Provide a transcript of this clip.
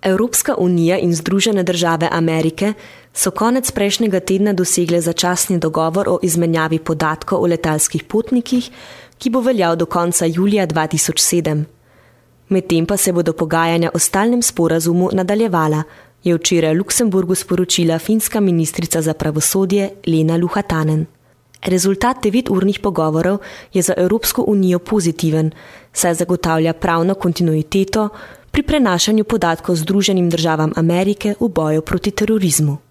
Evropska unija in Združene države Amerike so konec prejšnjega tedna dosegle začasni dogovor o izmenjavi podatkov o letalskih potnikih, ki bo veljal do konca julija 2007. Medtem pa se bodo pogajanja o stalnem sporazumu nadaljevala, je včeraj v Luksemburgu sporočila finska ministrica za pravosodje Lena Luhatanen. Rezultat 9-urnih pogovorov je za Evropsko unijo pozitiven, saj zagotavlja pravno kontinuiteto pri prenašanju podatkov Združenim državam Amerike v boju proti terorizmu.